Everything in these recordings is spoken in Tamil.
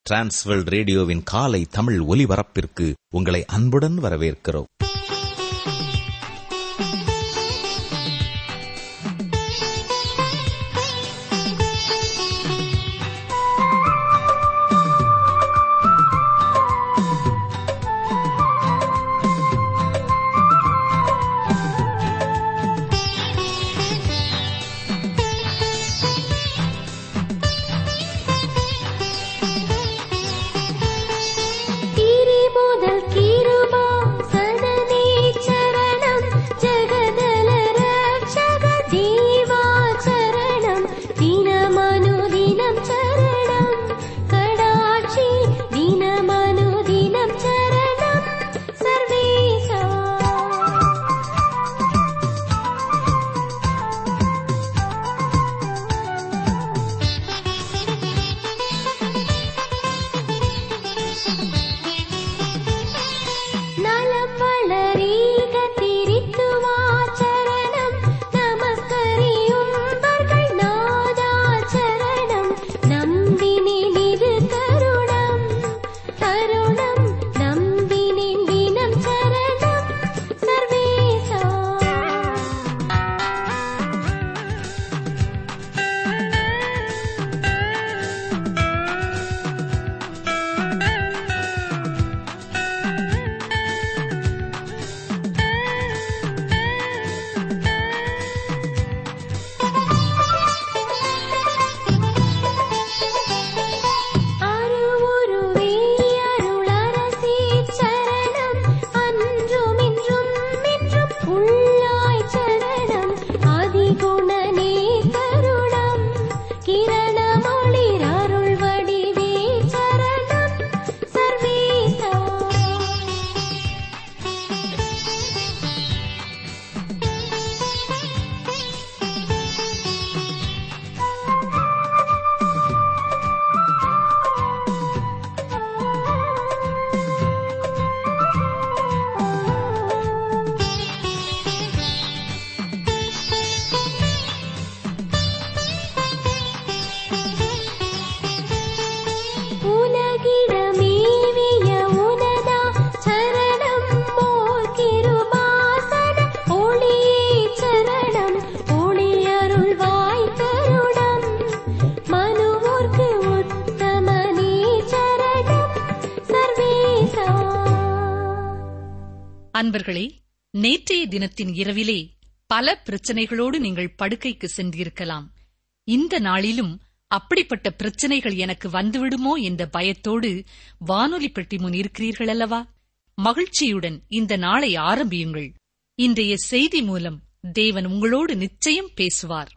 டிரான்ஸ்வேர்ல்ட் ரேடியோவின் காலை தமிழ் ஒலிபரப்பிற்கு உங்களை அன்புடன் வரவேற்கிறோம். அன்பர்களே, நேற்றைய தினத்தின் இரவிலே பல பிரச்சனைகளோடு நீங்கள் படுக்கைக்கு சென்றிருக்கலாம். இந்த நாளிலும் அப்படிப்பட்ட பிரச்சனைகள் எனக்கு வந்துவிடுமோ என்ற பயத்தோடு வானொலி பெட்டி முன் இருக்கிறீர்கள் அல்லவா? மகிழ்ச்சியுடன் இந்த நாளை ஆரம்பியுங்கள். இன்றைய செய்தி மூலம் தேவன் உங்களோடு நிச்சயம் பேசுவார்.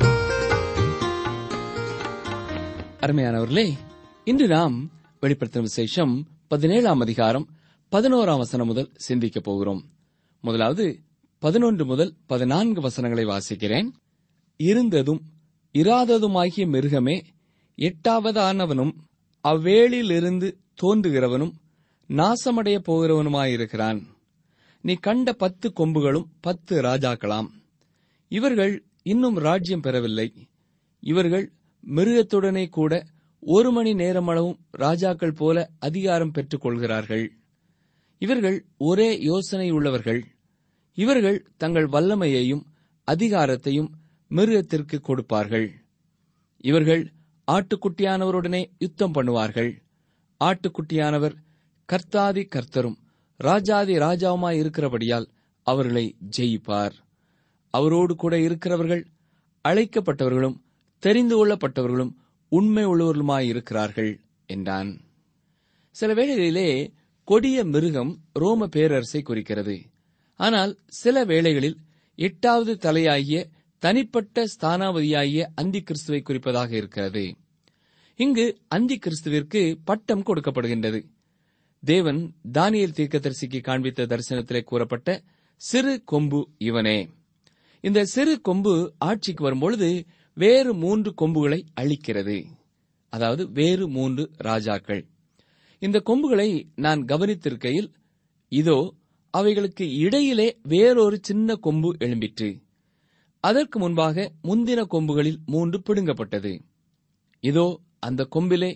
அருமையானவர்களே, இன்று நாம் வெளிப்படுத்தின விசேஷம் 17ஆம் அதிகாரம் 11ஆம் வசனம் முதல் சிந்திக்கப் போகிறோம். முதலாவது 11 முதல் 14 வசனங்களை வாசிக்கிறேன். இருந்ததும் இராததுமாகிய மிருகமே, எட்டாவதானவனும் அவ்வேளிலிருந்து தோன்றுகிறவனும் நாசமடைய போகிறவனுமாயிருக்கிறான். நீ கண்ட 10 கொம்புகளும் 10 ராஜாக்களாம். இவர்கள் இன்னும் ராஜ்யம் பெறவில்லை. இவர்கள் மிருகத்துடனே கூட 1 மணி நேரமளவும் ராஜாக்கள் போல அதிகாரம் பெற்றுக் கொள்கிறார்கள். இவர்கள் ஒரே யோசனை உள்ளவர்கள். இவர்கள் தங்கள் வல்லமையையும் அதிகாரத்தையும் மிருகத்திற்கு கொடுப்பார்கள். இவர்கள் ஆட்டுக்குட்டியானவருடனே யுத்தம் பண்ணுவார்கள். ஆட்டுக்குட்டியானவர் கர்த்தாதி கர்த்தரும் ராஜாதி ராஜாவுமாய் இருக்கிறபடியால் அவர்களை ஜெயிப்பார். அவரோடு கூட இருக்கிறவர்கள் அழைக்கப்பட்டவர்களும் தெரிந்து கொள்ளப்பட்டவர்களும் உண்மை உள்ளவர்களுமாயிருக்கிறார்கள் என்றான். சில வேளைகளிலே கொடிய மிருகம் ரோம பேரரசை குறிக்கிறது. ஆனால் சில வேளைகளில் 8வது தலையாகிய தனிப்பட்ட ஸ்தானாபதியாகிய அந்தி கிறிஸ்துவை குறிப்பதாக இருக்கிறது. இங்கு அந்தி கிறிஸ்துவிற்கு பட்டம் கொடுக்கப்படுகின்றது. தேவன் தானியேல் தீர்க்கதரிசிக்கு காண்பித்த தரிசனத்திலே கூறப்பட்ட சிறு கொம்பு இவனே. இந்த சிறு கொம்பு ஆட்சிக்கு வரும்பொழுது வேறு 3 கொம்புகளை அழிக்கிறது. அதாவது வேறு 3 ராஜாக்கள். இந்த கொம்புகளை நான் கவனித்திருக்கையில், இதோ அவைகளுக்கு இடையிலே வேறொரு சின்ன கொம்பு எழும்பிற்று. அதற்கு முன்பாக முந்தின கொம்புகளில் 3 பிடுங்கப்பட்டது. இதோ அந்த கொம்பிலே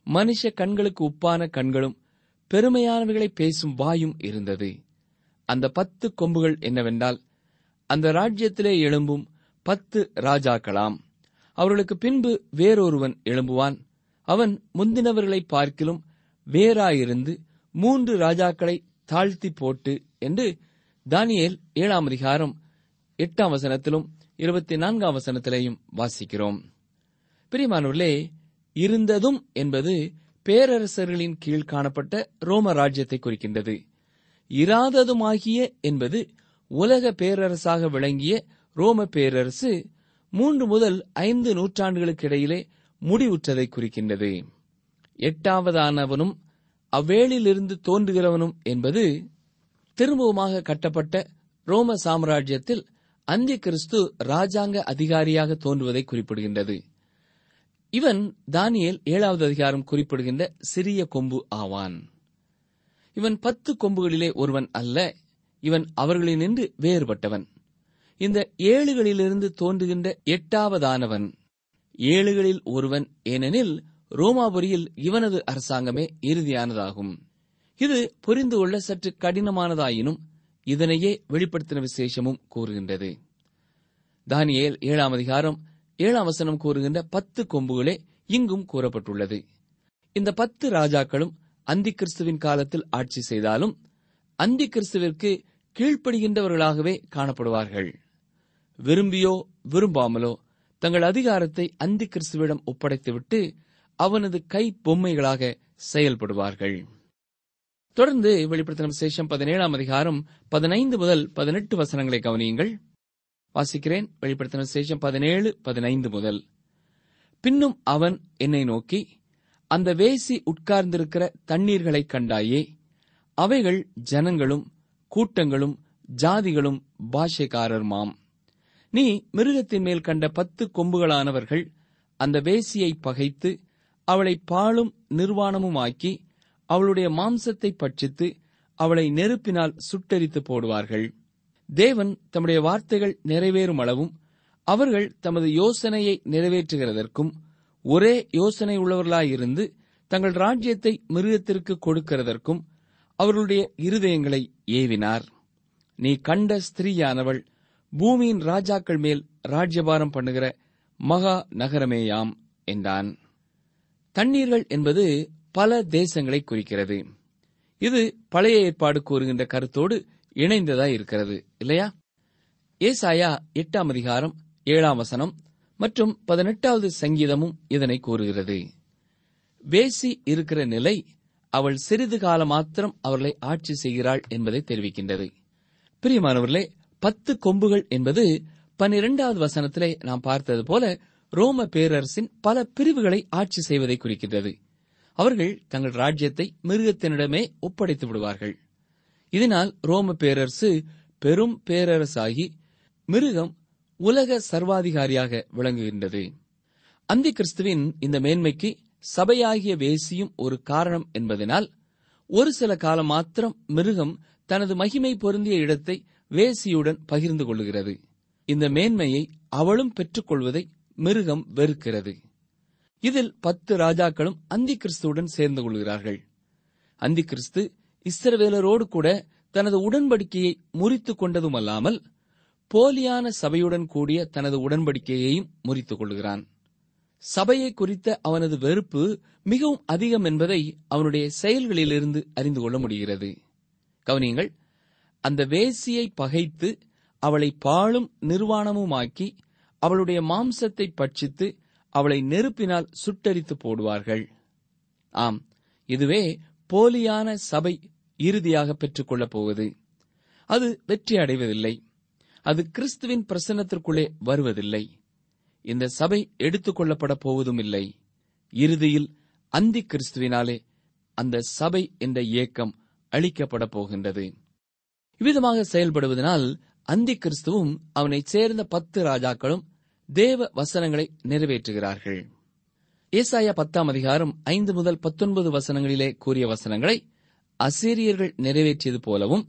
மனுஷ கண்களுக்கு உப்பான கண்களும் பெருமையானவைகளை பேசும் வாயும் இருந்தது. அந்த 10 கொம்புகள் என்னவென்றால், அந்த ராஜ்யத்திலே எழும்பும் 10 ராஜாக்களாம். அவர்களுக்கு பின்பு வேறொருவன் எழும்புவான். அவன் முந்தினவர்களை பார்க்கிலும் வேறாயிருந்து 3 ராஜாக்களை தாழ்த்தி போட்டு என்று தானியேல் 7ஆம் அதிகாரம் 8ஆம் வசனத்திலும் 24ஆம் வசனத்திலேயும் வாசிக்கிறோம். பிரியமானவர்களே, இருந்ததும் என்பது பேரரசர்களின் கீழ் காணப்பட்ட ரோம ராஜ்யத்தை குறிக்கின்றது. இராததுமாகிய என்பது உலக பேரரசாக விளங்கிய ரோம பேரரசு 3 முதல் 5 நூற்றாண்டுகளுக்கு இடையிலே முடிவுற்றதை குறிக்கின்றது. 8ஆவதானவனும் அவ்வேளிலிருந்து தோன்றுகிறவனும் என்பது திரும்பவுமாக கட்டப்பட்ட ரோம சாம்ராஜ்யத்தில் அந்தி கிறிஸ்து ராஜாங்க அதிகாரியாக தோன்றுவதை குறிப்பிடுகின்றது. இவன் தானியேல் 7வது அதிகாரம் குறிப்பிடுகின்ற சிறிய கொம்பு ஆவான். இவன் 10 கொம்புகளிலே ஒருவன் அல்ல, இவன் அவர்களினின்று வேறுபட்டவன். இந்த 7களிலிருந்து தோன்றுகின்ற 8ஆவதானவன் 7களில் ஒருவன், ஏனெனில் ரோமாபுரியில் இவனது அரசாங்கமே இறுதியானதாகும். இது புரிந்து கொள்ள சற்று கடினமானதாயினும் இதனையே வெளிப்படுத்தின விசேஷமும் கூறுகின்றது. தானியேல் 7ஆம் அதிகாரம் 7ஆம் வசனம் கூறுகின்ற 10 கொம்புகளே இங்கும் கூறப்பட்டுள்ளது. இந்த 10 ராஜாக்களும் அந்தி கிறிஸ்துவின் காலத்தில் ஆட்சி செய்தாலும் அந்தி கிறிஸ்துவிற்கு கீழ்ப்படுகின்றவர்களாகவே காணப்படுவார்கள். விரும்பியோ விரும்பாமலோ தங்கள் அதிகாரத்தை அந்தி கிறிஸ்துவிடம் ஒப்படைத்துவிட்டு அவனது கை பொம்மைகளாக செயல்படுவார்கள். தொடர்ந்து வெளிப்படுத்தின விசேஷம் 17ஆம் அதிகாரம் 15 முதல் 18 வசனங்களை கவனியுங்கள். வாசிக்கிறேன். வெளிப்படுத்தின விசேஷம் 17-15 முதல். பின்னும் அவன் என்னை நோக்கி, அந்த வேசி உட்கார்ந்திருக்கிற தண்ணீர்களை கண்டாயே, அவைகள் ஜனங்களும் கூட்டங்களும் ஜாதிகளும் பாஷைக்காரருமாம். நீ மிருகத்தின் மேல் கண்ட 10 கொம்புகளானவர்கள் அந்த வேசியை பகைத்து அவளை பாழும் நிர்வாணமுமாக்கி அவளுடைய மாம்சத்தை பட்சித்து அவளை நெருப்பினால் சுட்டெரித்து போடுவார்கள். தேவன் தம்முடைய வார்த்தைகள் நிறைவேறும் அளவும் அவர்கள் தமது யோசனையை நிறைவேற்றுகிறதற்கும் ஒரே யோசனை உள்ளவர்களாயிருந்து தங்கள் ராஜ்யத்தை மிருகத்திற்கு கொடுக்கிறதற்கும் அவர்களுடைய இருதயங்களை ஏவினார். நீ கண்ட ஸ்திரீயானவள் பூமியின் ராஜாக்கள் மேல் ராஜ்யபாரம் பண்ணுகிற மகா நகரமேயாம் என்றான். தண்ணீர்கள் என்பது பல தேசங்களை குறிக்கிறது. இது பழைய ஏற்பாடு கூறுகின்ற கருத்தோடு இணைந்ததாய் இருக்கிறது, இல்லையா? ஏசாயா 8ஆம் அதிகாரம் 7ஆம் வசனம் மற்றும் 18வது சங்கீதமும் இதனை கூறுகிறது. வேசி இருக்கிற நிலை அவள் சிறிது காலம் மாத்திரம் அவர்களை ஆட்சி செய்கிறாள் என்பதை தெரிவிக்கின்றது. பிரியமானவர்களே, 10 கொம்புகள் என்பது 12வது வசனத்திலே நாம் பார்த்தது போல ரோம பேரரசின் பல பிரிவுகளை ஆட்சி செய்வதை குறிக்கின்றது. அவர்கள் தங்கள் ராஜ்யத்தை மிருகத்தினிடமே ஒப்படைத்து விடுவார்கள். இதனால் ரோம பேரரசு பெரும் பேரரசாகி மிருகம் உலக சர்வாதிகாரியாக விளங்குகின்றது. அந்தி கிறிஸ்துவின் இந்த மேன்மைக்கு சபையாகிய வேசியும் ஒரு காரணம் என்பதனால் ஒரு சில காலம் மாத்திரம் மிருகம் தனது மகிமை பொருந்திய இடத்தை வேசியுடன் பகிர்ந்து கொள்ளுகிறது. இந்த மேன்மையை அவளும் பெற்றுக் கொள்வதை மிருகம் வெறுக்கிறது. இதில் 10 ராஜாக்களும் அந்தி கிறிஸ்துவுடன் சேர்ந்து கொள்கிறார்கள். அந்தி கிறிஸ்து இஸ்ரவேலரோடு கூட தனது உடன்படிக்கையை முறித்துக் கொண்டதுமல்லாமல் போலியான சபையுடன் கூடிய தனது உடன்படிக்கையையும் முறித்துக் கொள்கிறான். சபையை குறித்த அவனது வெறுப்பு மிகவும் அதிகம் என்பதை அவனுடைய செயல்களிலிருந்து அறிந்து கொள்ள முடிகிறது. கவனியங்கள், அந்த வேசியை பகைத்து அவளை பாழும் நிர்வாணமுமாக்கி அவளுடைய மாம்சத்தை பட்சித்து அவளை நெருப்பினால் சுட்டெரித்து போடுவார்கள். ஆம், இதுவே போலியான சபை இறுதியாக பெற்றுக் கொள்ளப் போவது. அது வெற்றி அடைவதில்லை. அது கிறிஸ்துவின் பிரசன்னத்திற்குள்ளே வருவதில்லை. இந்த சபை எடுத்துக் கொள்ளப்பட போவதும் இல்லை. இறுதியில் அந்தி கிறிஸ்துவினாலே அந்த சபை என்ற இயக்கம் அழிக்கப்பட போகின்றது. இவ்விதமாக செயல்படுவதனால் அந்தி கிறிஸ்துவும் அவனை சேர்ந்த 10 ராஜாக்களும் தேவ வசனங்களை நிறைவேற்றுகிறார்கள். ஏசாயா 10ஆம் அதிகாரம் 5 முதல் 19 வசனங்களிலே கூறிய வசனங்களை அசீரியர்கள் நிறைவேற்றியது போலவும்,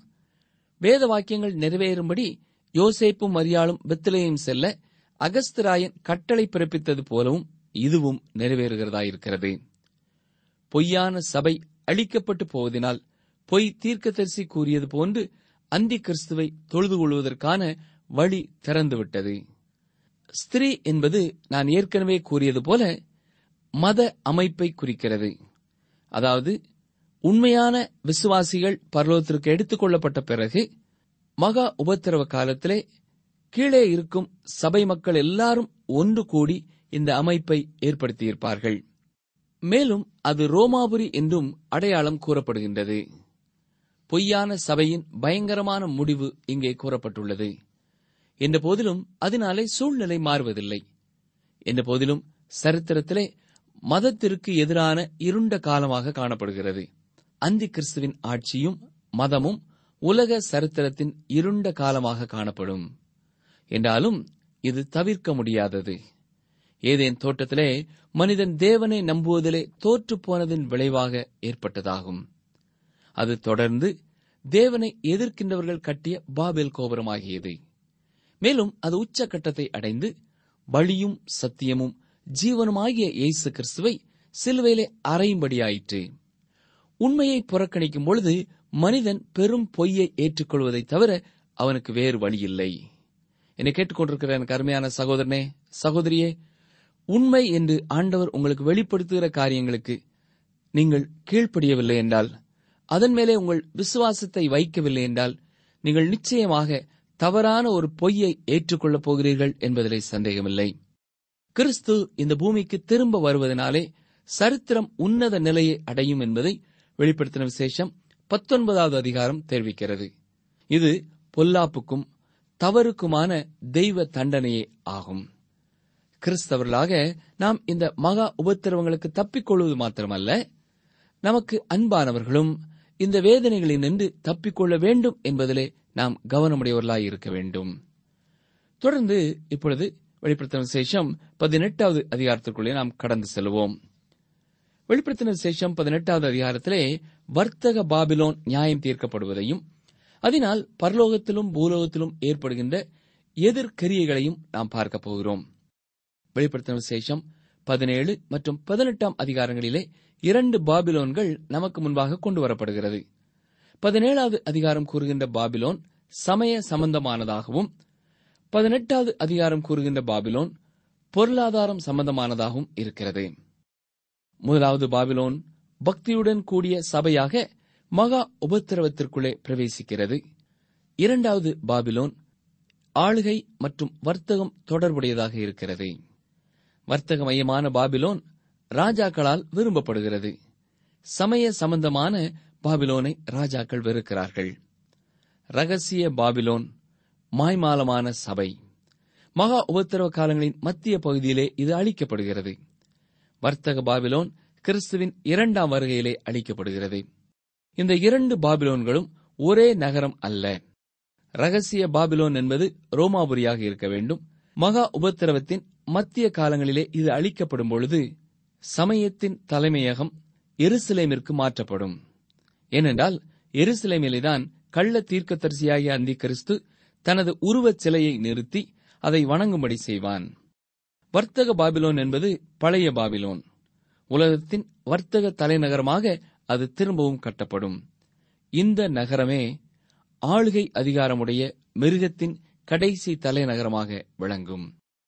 வேத வாக்கியங்கள் நிறைவேறும்படி யோசேப்பும் மரியாளும் பெத்லெகேம் செல்ல அகஸ்திராயன் கட்டளை பிறப்பித்தது போலவும் இதுவும் நிறைவேறுகிறதாயிருக்கிறது. பொய்யான சபை அழிக்கப்பட்டு போவதனால் பொய் தீர்க்கதரிசி கூறியது போன்று அந்தி கிறிஸ்துவை தொழுது கொள்வதற்கான வழி திறந்துவிட்டது. ஸ்திரீ என்பது நான் ஏற்கனவே கூறியது போல மத அமைப்பை குறிக்கிறது. அதாவது உண்மையான விசுவாசிகள் பரலோகத்திற்கு எடுத்துக் கொள்ளப்பட்ட பிறகு மகா உபத்திரவ காலத்திலே கீழே இருக்கும் சபை மக்கள் எல்லாரும் ஒன்று கூடி இந்த அமைப்பை ஏற்படுத்தியிருப்பார்கள். மேலும் அது ரோமாபுரி என்றும் அடையாளம் கூறப்படுகின்றது. பொய்யான சபையின் பயங்கரமான முடிவு இங்கே கூறப்பட்டுள்ளது. என்ற போதிலும் அதனாலே சூழ்நிலை மாறுவதில்லை. என்ற போதிலும் சரித்திரத்திலே மதத்திற்கு எதிரான இருண்ட காலமாக காணப்படுகிறது. அந்தி கிறிஸ்துவின் ஆட்சியும் மதமும் உலக சரித்திரத்தின் இருண்ட காலமாக காணப்படும். என்றாலும் இது தவிர்க்க முடியாதது. ஏதேன் தோட்டத்திலே மனிதன் தேவனை நம்புவதிலே தோற்று போனதின் விளைவாக ஏற்பட்டதாகும். அது தொடர்ந்து தேவனை எதிர்க்கின்றவர்கள் கட்டிய பாபேல் கோபுரமாகியது. மேலும் அது உச்சகட்டத்தை அடைந்து வழியும் சத்தியமும் ஜீவனுமாகிய இயேசு கிறிஸ்துவை சிலுவையிலே அறையும்படியாயிற்று. உண்மையை புறக்கணிக்கும் பொழுது மனிதன் பெரும் பொய்யை ஏற்றுக்கொள்வதை தவிர அவனுக்கு வேறு வழியில்லை. என்னை கேட்டுக்கொண்டிருக்கிற எனக்கு அருமையான சகோதரனே, சகோதரியே, உண்மை என்று ஆண்டவர் உங்களுக்கு வெளிப்படுத்துகிற காரியங்களுக்கு நீங்கள் கீழ்ப்படியவில்லை என்றால், அதன் மேலே உங்கள் விசுவாசத்தை வைக்கவில்லை என்றால், நீங்கள் நிச்சயமாக தவறான ஒரு பொய்யை ஏற்றுக்கொள்ளப் போகிறீர்கள் என்பதிலே சந்தேகமில்லை. கிறிஸ்து இந்த பூமிக்கு திரும்ப வருவதனாலே சரித்திரம் உன்னத நிலையை அடையும் என்பதை வெளிப்படுத்தின விசேஷம் 19வது அதிகாரம் தெரிவிக்கிறது. இது பொல்லாப்புக்கும் தவறுக்குமான தெய்வ தண்டனையே ஆகும். கிறிஸ்தவர்களாக நாம் இந்த மகா உபத்திரவங்களுக்கு தப்பிக்கொள்வது மாத்திரமல்ல, நமக்கு அன்பானவர்களும் இந்த வேதனைகளினின்று தப்பிக்கொள்ள வேண்டும் என்பதிலே நாம் கவனமுடையவர்களாய் இருக்க வேண்டும். தொடர்ந்து இப்பொழுது வெளிப்படுத்தின விசேஷம் 18வது அதிகாரத்திற்குள்ளே நாம் கடந்து செல்வோம். வெளிப்படுத்தின விசேஷம் 18வது அதிகாரத்திலே வர்த்தக பாபிலோன் நியாயம் தீர்க்கப்படுவதையும் அதனால் பரலோகத்திலும் பூலோகத்திலும் ஏற்படுகின்ற எதிர்கிரியைகளையும் நாம் பார்க்கப் போகிறோம். வெளிப்படுத்தின விசேஷம் 17 மற்றும் 18 அதிகாரங்களிலே 2 பாபிலோன்கள் நமக்கு முன்பாக கொண்டு வரப்படுகிறது. 17வது அதிகாரம் கூறுகின்ற பாபிலோன் சமய சம்பந்தமானதாகவும் 18வது அதிகாரம் கூறுகின்ற பாபிலோன் பொருளாதாரம் சம்பந்தமானதாகவும் இருக்கிறது. முதலாவது பாபிலோன் பக்தியுடன் கூடிய சபையாக மகா உபத்திரவத்திற்குள்ளே பிரவேசிக்கிறது. இரண்டாவது பாபிலோன் ஆளுகை மற்றும் வர்த்தகம் தொடர்புடையதாக இருக்கிறது. வர்த்தக மையமான பாபிலோன் ராஜாக்களால் விரும்பப்படுகிறது. சமய சம்பந்தமான பாபிலோனை ராஜாக்கள் வெறுக்கிறார்கள். ரகசிய பாபிலோன் மாய்மாலமான சபை. மகா உபத்திரவ காலங்களின் மத்திய பகுதியிலே இது அழிக்கப்படுகிறது. வர்த்தக பாபிலோன் கிறிஸ்துவின் 2ஆம் வருகையிலே அழிக்கப்படுகிறது. இந்த 2 பாபிலோன்களும் ஒரே நகரம் அல்ல. ரகசிய பாபிலோன் என்பது ரோமாபுரியாக இருக்க வேண்டும். மகா உபத்திரவத்தின் மத்திய காலங்களிலே இது அழிக்கப்படும் பொழுது சமயத்தின் தலைமையகம் எருசலேமிற்கு மாற்றப்படும். ஏனென்றால் எருசலேமிலேதான் கள்ள தீர்க்கதரிசியாகிய அந்தி கிறிஸ்து தனது உருவச் சிலையை நிறுத்தி அதை வணங்கும்படி செய்வான். வர்த்தக பாபிலோன் என்பது பழைய பாபிலோன். உலகத்தின் வர்த்தக தலைநகரமாக அது திரும்பவும் கட்டப்படும். இந்த நகரமே ஆளுகை அதிகாரமுடைய மிருகத்தின் கடைசி தலைநகரமாக விளங்கும்.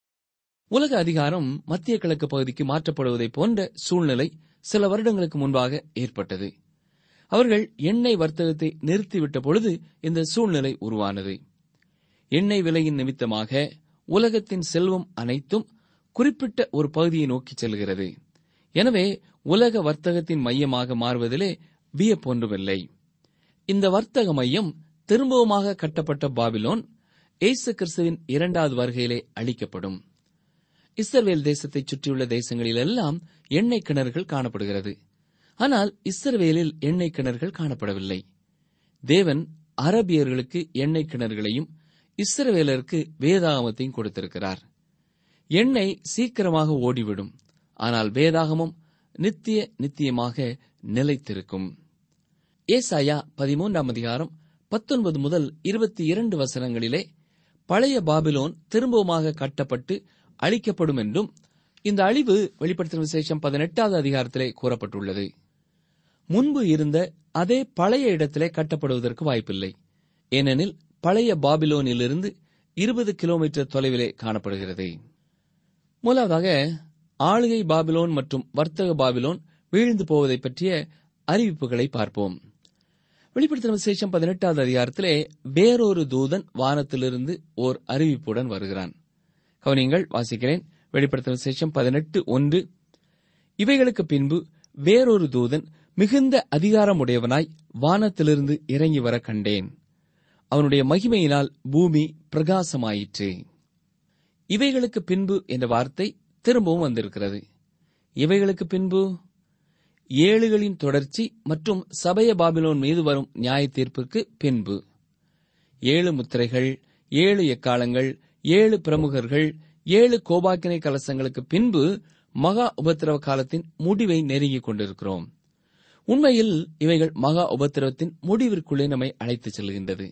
உலக அதிகாரம் மத்திய கிழக்கு பகுதிக்கு மாற்றப்படுவதைப் போன்ற சூழ்நிலை சில வருடங்களுக்கு முன்பாக ஏற்பட்டது. அவர்கள் எண்ணெய் வர்த்தகத்தை நிறுத்திவிட்ட பொழுது இந்த சூழ்நிலை உருவானது. எண்ணெய் விலையின் நிமித்தமாக உலகத்தின் செல்வம் அனைத்தும் குறிப்பிட்ட ஒரு பகுதியை நோக்கி செல்கிறது. எனவே உலக வர்த்தகத்தின் மையமாக மாறுவதிலே வியப்பொன்றுமில்லை. இந்த வர்த்தக மையம் திரும்பவுமாக கட்டப்பட்ட பாபிலோன் இயேசு கிறிஸ்துவின் 2வது வருகையிலே அழிக்கப்படும். இஸ்ரவேல் தேசத்தைச் சுற்றியுள்ள தேசங்களிலெல்லாம் எண்ணெய் கிணறுகள் காணப்படுகிறது. ஆனால் இஸ்ரவேலில் எண்ணெய் கிணறுகள் காணப்படவில்லை. தேவன் அரபியர்களுக்கு எண்ணெய் கிணறுகளையும் இஸ்ரவேலருக்கு வேதாகமத்தையும் கொடுத்திருக்கிறார். எண்ணெய் சீக்கிரமாக ஓடிவிடும். ஆனால் வேதாகமம் நித்தியமாக நிலைத்திருக்கும். ஏசாயா 13ஆம் அதிகாரம் 19 முதல் 22 வசனங்களிலே பழைய பாபிலோன் திரும்பவுமாக கட்டப்பட்டு அழிக்கப்படும் என்றும் இந்த அழிவு வெளிப்படுத்தின விசேஷம் 18வது அதிகாரத்திலே கூறப்பட்டுள்ளது. முன்பு இருந்த அதே பழைய இடத்திலே கட்டப்படுவதற்கு வாய்ப்பில்லை. ஏனெனில் பழைய பாபிலோனிலிருந்து 20 கிலோமீட்டர் தொலைவிலே காணப்படுகிறது. முதலாவதாக ஆளுகை பாபிலோன் மற்றும் வர்த்தக பாபிலோன் வீழ்ந்து போவதை பற்றிய அறிவிப்புகளை பார்ப்போம். வெளிப்படுத்தின விசேஷம் 18வது அதிகாரத்திலே வேறொரு தூதன் வானத்திலிருந்து ஓர் அறிவிப்புடன் வருகிறான். கவனியங்கள், வாசிக்கிறேன். வெளிப்படுத்தின விசேஷம் 18:1. இவைகளுக்கு பின்பு வேறொரு தூதன் மிகுந்த அதிகாரமுடையவனாய் வானத்திலிருந்து இறங்கி வர கண்டேன். அவனுடைய மகிமையினால் பூமி பிரகாசமாயிற்று. இவைகளுக்கு பின்பு என்ற வார்த்தை திரும்பவும் வந்திருக்கிறது. இவைகளுக்கு பின்பு 7களின் தொடர்ச்சி மற்றும் சபைய பாபிலோன் மீது வரும் நியாய தீர்ப்பிற்கு பின்பு 7 முத்திரைகள், 7 எக்காலங்கள், 7 பிரமுகர்கள், 7 கோபாக்கினை கலசங்களுக்கு பின்பு மகா உபத்திரவ காலத்தின் முடிவை நெருங்கிக் கொண்டிருக்கிறோம். உண்மையில் இவைகள் மகா உபத்திரவத்தின் முடிவிற்குள்ளே நம்மை அழைத்துச் செல்கின்றது.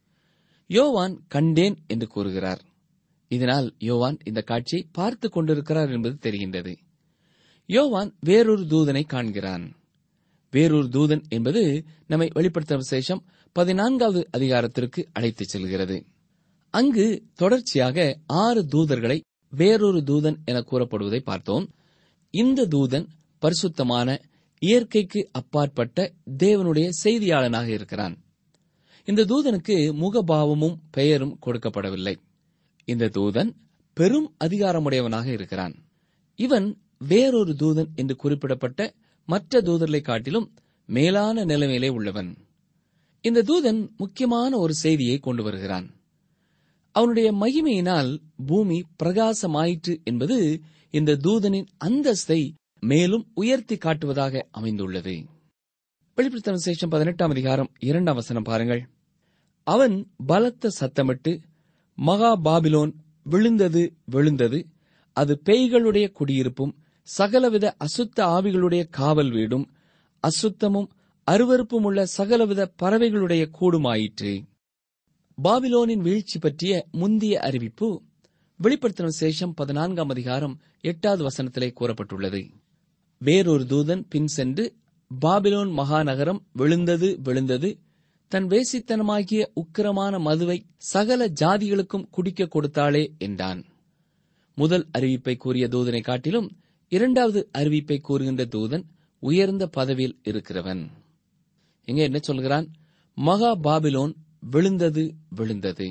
யோவான் கண்டேன் என்று கூறுகிறார். இதனால் யோவான் இந்த காட்சியை பார்த்துக் கொண்டிருக்கிறார் என்பது தெரிகின்றது. யோவான் வேறொரு தூதனை காண்கிறான். வேறொரு தூதன் என்பது நம்மை வெளிப்படுத்தின விசேஷம் 14வது அதிகாரத்திற்கு அழைத்துச் செல்கிறது. அங்கு தொடர்ச்சியாக 6 தூதர்களை வேறொரு தூதன் என கூறப்படுவதை பார்த்தோம். இந்த தூதன் பரிசுத்தமான, இயற்கைக்கு அப்பாற்பட்ட தேவனுடைய செய்தியாளனாக இருக்கிறான். இந்த தூதனுக்கு முகபாவமும் பெயரும் கொடுக்கப்படவில்லை. இந்த தூதன் பெரும் அதிகாரமுடையவனாக இருக்கிறான். இவன் வேறொரு தூதன் என்று குறிப்பிடப்பட்ட மற்ற தூதர்களை காட்டிலும் மேலான நிலைமையிலே உள்ளவன். இந்த தூதன் முக்கியமான ஒரு செய்தியை கொண்டு வருகிறான். அவனுடைய மகிமையினால் பூமி பிரகாசமாயிற்று என்பது இந்த தூதனின் அந்தஸ்தை மேலும் உயர்த்தி காட்டுவதாக அமைந்துள்ளது. வெளிப்படுத்தின விசேஷம் 18ஆம் அதிகாரம் 2ஆம் வசனம் பாருங்கள். அவன் பலத்த சத்தமிட்டு, மகா பாபிலோன் விழுந்தது விழுந்தது, அது பேய்களுடைய குடியிருப்பும் சகலவித அசுத்த ஆவிகளுடைய காவல் வீடும் அசுத்தமும் அருவருப்பும் உள்ள சகலவித பறவைகளுடைய கூடுமாயிற்று. பாபிலோனின் வீழ்ச்சி பற்றிய முந்திய அறிவிப்பு வெளிப்படுத்தின விசேஷம் 14ஆம் அதிகாரம் 8வது வசனத்திலே கூறப்பட்டுள்ளது. வேறொரு தூதன் பின் சென்று, பாபிலோன் மகாநகரம் விழுந்தது விழுந்தது, தன் வேசித்தனமாகிய உக்கிரமான மதுவை சகல ஜாதிகளுக்கும் குடிக்க கொடுத்தாளே என்றான். முதல் அறிவிப்பை கூறிய தூதனை காட்டிலும் 2வது அறிவிப்பை கூறுகின்ற தூதன் உயர்ந்த பதவியில் இருக்கிறவன். இங்க என்ன சொல்கிறான்? மகா பாபிலோன் விழுந்தது விழுந்தது.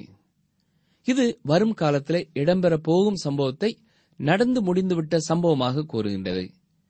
இது வரும் காலத்திலே இடம்பெறப் போகும் சம்பவத்தை நடந்து முடிந்துவிட்ட சம்பவமாக கூறுகின்றது.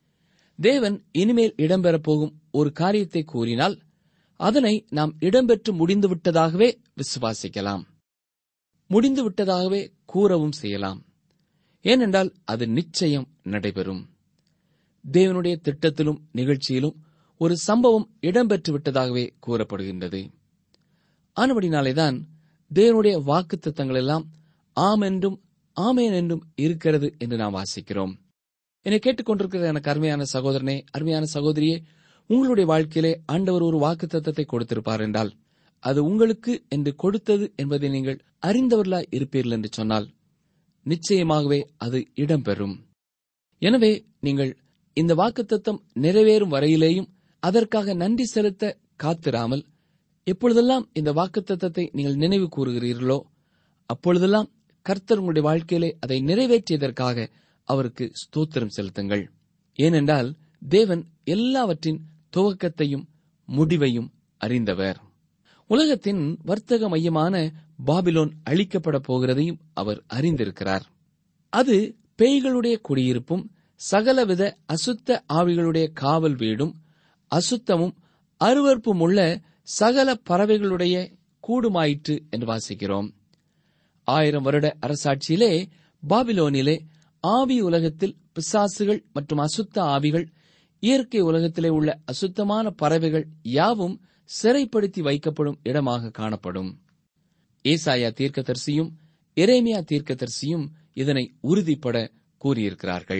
தேவன் இனிமேல் இடம்பெறப் போகும் ஒரு காரியத்தை கூறினால் அதனை நாம் இடம்பெற்று முடிந்துவிட்டதாகவே விசுவாசிக்கலாம், முடிந்துவிட்டதாகவே கூறவும் செய்யலாம். ஏனென்றால் அது நிச்சயம் நடைபெறும். தேவனுடைய திட்டத்திலும் நிகழ்ச்சியிலும் ஒரு சம்பவம் இடம்பெற்று விட்டதாகவே கூறப்படுகின்றது. ஆனபடினாலேதான் தேவனுடைய வாக்குத்தத்தங்கள் எல்லாம் ஆம் என்றும் ஆமேன் என்றும் இருக்கிறது என்று நாம் வாசிக்கிறோம். என்னை கேட்டுக்கொண்டிருக்கிற எனக்கு அருமையான சகோதரனே, அருமையான சகோதரியே, உங்களுடைய வாழ்க்கையிலே ஆண்டவர் ஒரு வாக்குத்தத்தத்தை கொடுத்திருப்பார் என்றால் அது உங்களுக்கு என்று கொடுத்தது என்பதை நீங்கள் அறிந்தவர்களாய் இருப்பீர்கள் என்று சொன்னால் நிச்சயமாகவே அது இடம்பெறும். எனவே நீங்கள் இந்த வாக்குத்தத்தம் நிறைவேறும் வரையிலேயும் அதற்காக நன்றி செலுத்த காத்திராமல், எப்பொழுதெல்லாம் இந்த வாக்குத்தத்தத்தை நீங்கள் நினைவு கூறுகிறீர்களோ அப்பொழுதெல்லாம் கர்த்தர் உங்களுடைய வாழ்க்கையிலே அதை நிறைவேற்றியதற்காக அவருக்கு ஸ்தோத்திரம் செலுத்துங்கள். ஏனென்றால் தேவன் எல்லாவற்றின் துவக்கத்தையும் முடிவையும் அறிந்தவர். உலகத்தின் வர்த்தக மையமான பாபிலோன் அழிக்கப்பட போகிறதையும் அவர் அறிந்திருக்கிறார். அது பேய்களுடைய குடியிருப்பும் சகலவித அசுத்த ஆவிகளுடைய காவல் வீடும் அசுத்தமும் அருவருப்பும் உள்ள சகல பறவைகளுடைய கூடுமாயிற்று என்று வாசிக்கிறோம். 1000 வருட அரசாட்சியிலே பாபிலோனிலே ஆவி உலகத்தில் பிசாசுகள் மற்றும் அசுத்த ஆவிகள், இயற்கை உலகத்திலே உள்ள அசுத்தமான பறவைகள் யாவும் சிறைப்படுத்தி வைக்கப்படும் இடமாக காணப்படும். ஏசாயா தீர்க்கதரிசியும் எரேமியா தீர்க்கதரிசியும் இதனை உறுதிப்பட கூறியிருக்கிறார்கள்.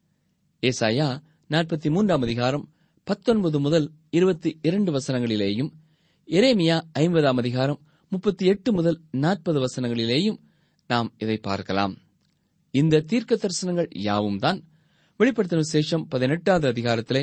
ஏசாயா 43ஆம் அதிகாரம் 19 முதல் 22 வசனங்களிலேயும் எரேமியா 50ஆம் அதிகாரம் 38 முதல் 40 வசனங்களிலேயும் நாம் இதை பார்க்கலாம். இந்த தீர்க்க தரிசனங்கள் யாவும் தான் வெளிப்படுத்தின விசேஷம் 18வது அதிகாரத்திலே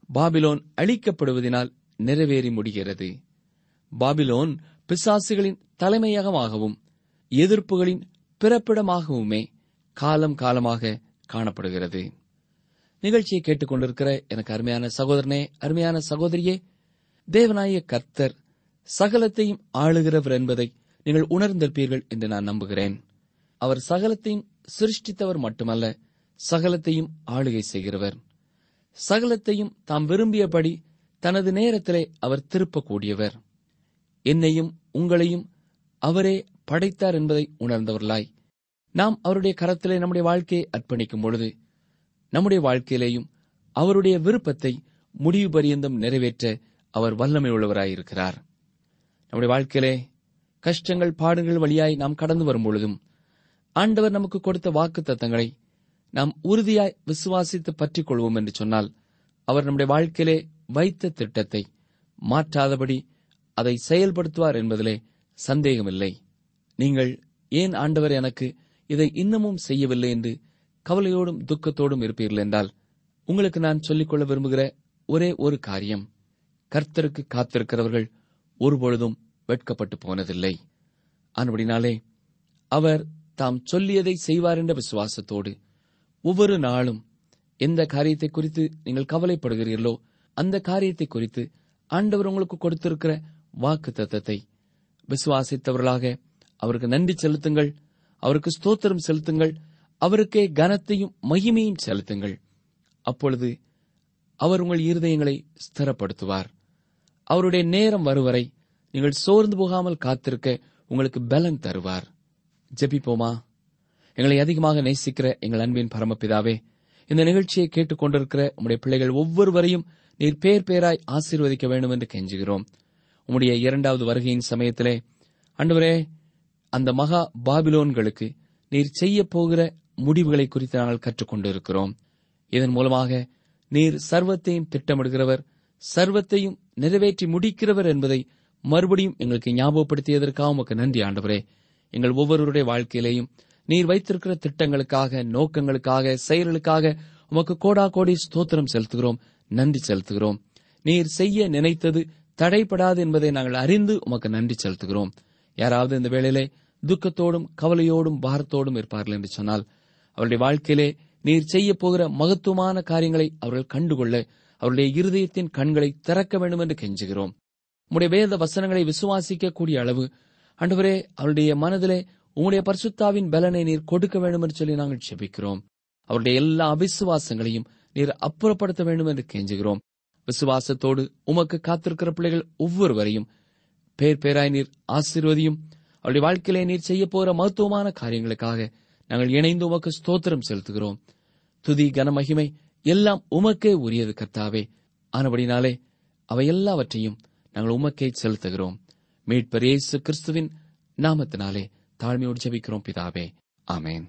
பாபிலோன் அழிக்கப்படுவதனால் நிறைவேறி முடிகிறது. பாபிலோன் பிசாசுகளின் தலைமையகமாகவும் எதிர்ப்புகளின் பிறப்பிடமாகவுமே காலம் காலமாக காணப்படுகிறது. நிகழ்ச்சியை கேட்டுக் கொண்டிருக்கிற எனக்கு அருமையான சகோதரனே, அருமையான சகோதரியே, தேவனாய கர்த்தர் சகலத்தையும் ஆளுகிறவர் என்பதை நீங்கள் உணர்ந்திருப்பீர்கள் என்று நான் நம்புகிறேன். அவர் சகலத்தையும் சிருஷ்டித்தவர் மட்டுமல்ல, சகலத்தையும் ஆளுகை செய்கிறவர். சகலத்தையும் தாம் விரும்பியபடி தனது நேரத்திலே அவர் திருப்பக்கூடியவர். என்னையும் உங்களையும் அவரே படைத்தார் என்பதை உணர்ந்தவர்களாய் நாம் அவருடைய கரத்திலே நம்முடைய வாழ்க்கையை அர்ப்பணிக்கும் பொழுது நம்முடைய வாழ்க்கையிலேயும் அவருடைய விருப்பத்தை முடிவு பரியந்தம் நிறைவேற்ற அவர் வல்லமை உள்ளவராயிருக்கிறார். நம்முடைய வாழ்க்கையிலே கஷ்டங்கள், பாடுகள் வழியாய் நாம் கடந்து வரும் பொழுதும் ஆண்டவர் நமக்கு கொடுத்த வாக்குத்தத்தங்களை நாம் உறுதியாய் விசுவாசித்து பற்றிக் கொள்வோம் என்று சொன்னால், அவர் நம்முடைய வாழ்க்கையிலே வைத்த திட்டத்தை மாற்றாதபடி அதை செயல்படுத்துவார் என்பதிலே சந்தேகமில்லை. நீங்கள் ஏன் ஆண்டவர் எனக்கு இதை இன்னமும் செய்யவில்லை என்று கவலையோடும் துக்கத்தோடும் இருப்பீர்கள் என்றால், உங்களுக்கு நான் சொல்லிக்கொள்ள விரும்புகிற ஒரே ஒரு காரியம், கர்த்தருக்கு காத்திருக்கிறவர்கள் ஒருபொழுதும் வெட்கப்பட்டு போனதில்லை. ஆனபடினாலே அவர் தாம் சொல்லியதை செய்வார் என்ற விசுவாசத்தோடு ஒவ்வொரு நாளும் எந்த காரியத்தை குறித்து நீங்கள் கவலைப்படுகிறீர்களோ அந்த காரியத்தை குறித்து ஆண்டவர் உங்களுக்கு கொடுத்திருக்கிற வாக்கு தத்தத்தை விசுவாசித்தவர்களாக அவருக்கு நன்றி செலுத்துங்கள், அவருக்கு ஸ்தோத்திரம் செலுத்துங்கள், அவருக்கே கனத்தையும் மகிமையும் செலுத்துங்கள். அப்பொழுது அவர் உங்கள் இருதயங்களை ஸ்திரப்படுத்துவார். அவருடைய நேரம் வருவரை நீங்கள் சோர்ந்து போகாமல் காத்திருக்க உங்களுக்கு பலன் தருவார். ஜெபிப்போமா? எங்களை அதிகமாக நேசிக்கிற எங்கள் அன்பின் பரமபிதாவே, இந்த நிகழ்ச்சியை கேட்டுக் கொண்டிருக்கிற உம்முடைய பிள்ளைகள் ஒவ்வொருவரையும் நீர் பேர் பேராய் ஆசீர்வதிக்க வேண்டும் என்று கெஞ்சுகிறோம். உம்முடைய இரண்டாவது வருகையின் சமயத்திலே ஆண்டவரே, அந்த மகா பாபிலோன்களுக்கு நீர் செய்யப் போகிற முடிவுகளை குறித்து நாங்கள் கற்றுக்கொண்டிருக்கிறோம். இதன் மூலமாக நீர் சர்வத்தையும் திட்டமிடுகிறவர், சர்வத்தையும் நிறைவேற்றி முடிக்கிறவர் என்பதை மறுபடியும் எங்களுக்கு ஞாபகப்படுத்தியதற்காக உமக்கு நன்றி ஆண்டவரே. எங்கள் ஒவ்வொருவருடைய வாழ்க்கையிலேயும் நீர் வைத்திருக்கிற திட்டங்களுக்காக, நோக்கங்களுக்காக, செயல்களுக்காக உமக்கு கோடா கோடி ஸ்தோத்திரம் செலுத்துகிறோம், நன்றி செலுத்துகிறோம். நீர் செய்ய நினைத்தது தடைப்படாது என்பதை நாங்கள் அறிந்து உமக்கு நன்றி செலுத்துகிறோம். யாராவது இந்த வேளையிலே துக்கத்தோடும் கவலையோடும் பாரத்தோடும் இருப்பார்கள் என்று சொன்னால், அவருடைய வாழ்க்கையிலே நீர் செய்ய போகிற மகத்துவமான காரியங்களை அவர்கள் கண்டுகொள்ள அவருடைய இருதயத்தின் கண்களை திறக்க வேண்டும் என்று கெஞ்சுகிறோம். உம்முடைய வேத வசனங்களை விசுவாசிக்கக்கூடிய அளவு ஆண்டவரே அவருடைய மனதிலே உம்முடைய பரிசுத்தாவின் பலனை நீர் கொடுக்க வேண்டும் என்று சொல்லி நாங்கள் ஜெபிக்கிறோம். அவருடைய எல்லா அவிசுவாசங்களையும் நீர் அப்புறப்படுத்த வேண்டும் என்று கெஞ்சுகிறோம். விசுவாசத்தோடு உமக்கு காத்திருக்கிற பிள்ளைகள் ஒவ்வொருவரையும் பேர் பேராய் நீர் ஆசீர்வதியும். அவருடைய வாழ்க்கையிலே நீர் செய்ய போகிற மகத்துவமான காரியங்களுக்காக நாங்கள் இணைந்து உமக்கு ஸ்தோத்திரம் செலுத்துகிறோம். துதி, கன, மகிமை எல்லாம் உமக்கே உரியது கர்த்தாவே. ஆனபடினாலே அவை எல்லாவற்றையும் நாங்கள் உமக்கே செலுத்துகிறோம். மீட்பர் இயேசு கிறிஸ்துவின் நாமத்தினாலே தாழ்மையோடு ஜெபிக்கிறோம் பிதாவே, ஆமென்.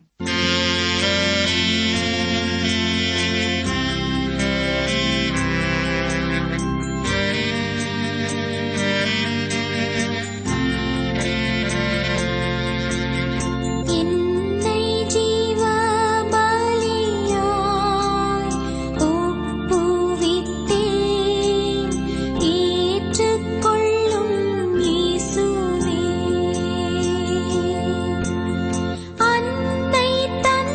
தன்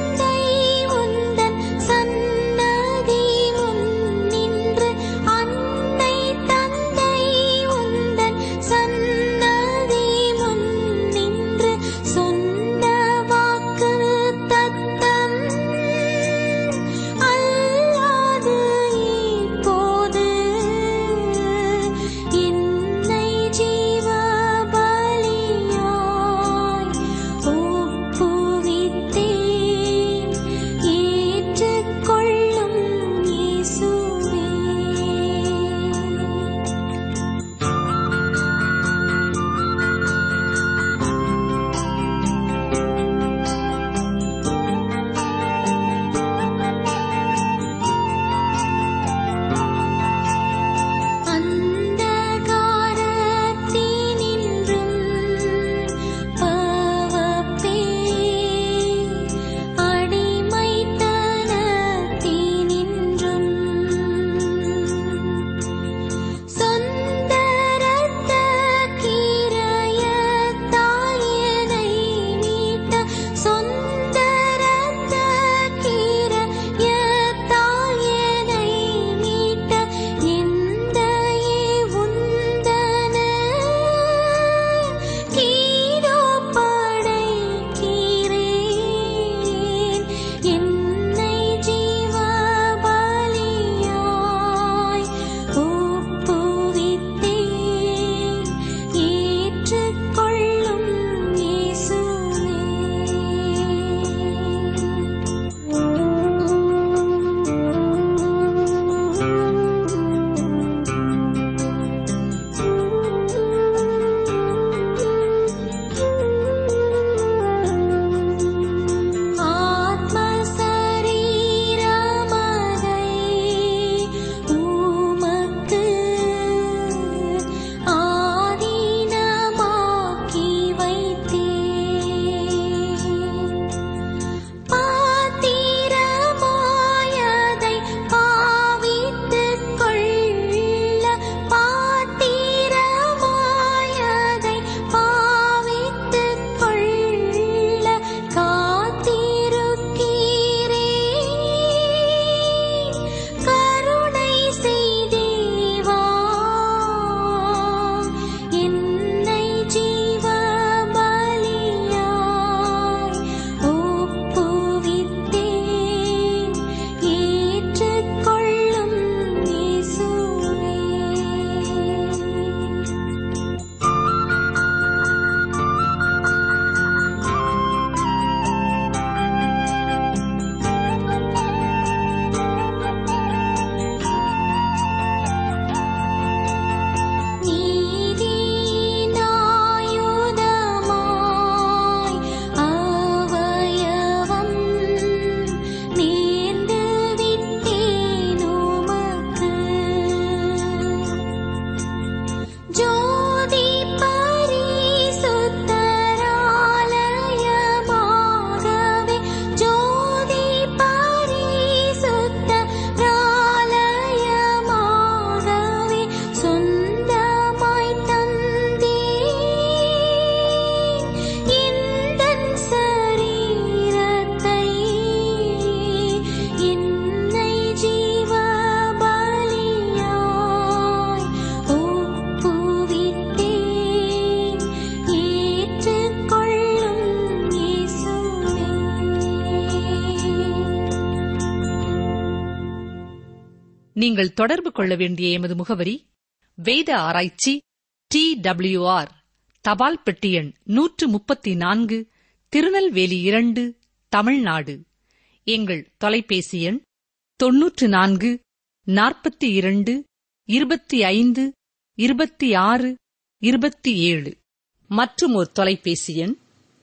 நீங்கள் தொடர்பு கொள்ள வேண்டிய எமது முகவரி: வேத ஆராய்ச்சி, TWR, தபால் பெட்டி எண் 134, திருநெல்வேலி 2, தமிழ்நாடு. எங்கள் தொலைபேசி எண் 94 42 25 26 27. மற்றும் ஒரு தொலைபேசி எண்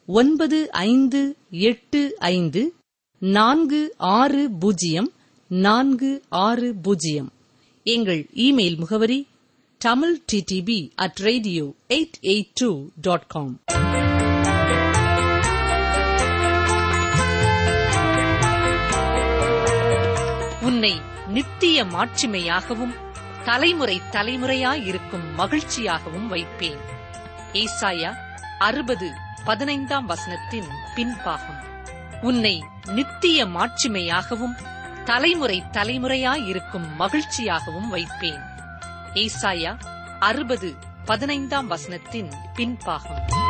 9585 460 460. எங்கள் இமெயில் முகவரி tamilttb@radio882.com. உன்னை நித்திய மாட்சிமையாகவும் தலைமுறை தலைமுறையாயிருக்கும் மகிழ்ச்சியாகவும் வைப்பேன். ஏசாயா 60:15 பின்பாகம். உன்னை நித்திய மாட்சிமையாகவும் தலைமுறை தலைமுறையாயிருக்கும் மகிழ்ச்சியாகவும் வைப்பேன். ஏசாயா 60:15 பின்பாகம்.